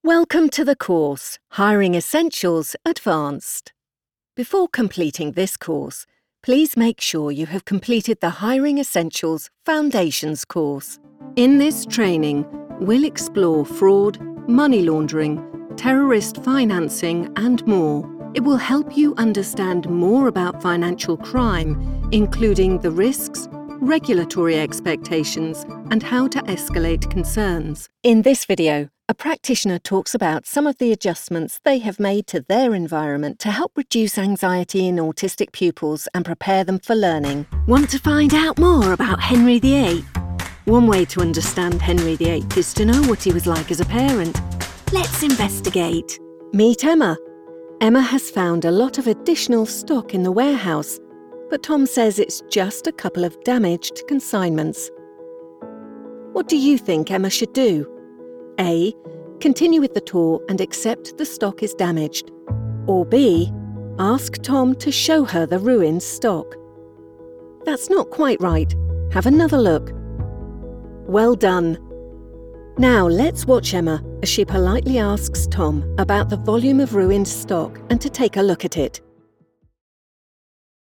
Welcome to the course, Hiring Essentials Advanced. Before completing this course, please make sure you have completed the Hiring Essentials Foundations course. In this training, we'll explore fraud, money laundering, terrorist financing, and more. It will help you understand more about financial crime, including the risks, regulatory expectations, and how to escalate concerns. In this video, a practitioner talks about some of the adjustments they have made to their environment to help reduce anxiety in autistic pupils and prepare them for learning. Want to find out more about Henry VIII? One way to understand Henry VIII is to know what he was like as a parent. Let's investigate. Meet Emma. Emma has found a lot of additional stock in the warehouse, but Tom says it's just a couple of damaged consignments. What do you think Emma should do? A. Continue with the tour and accept the stock is damaged. Or B. Ask Tom to show her the ruined stock. That's not quite right. Have another look. Well done. Now let's watch Emma as she politely asks Tom about the volume of ruined stock and to take a look at it.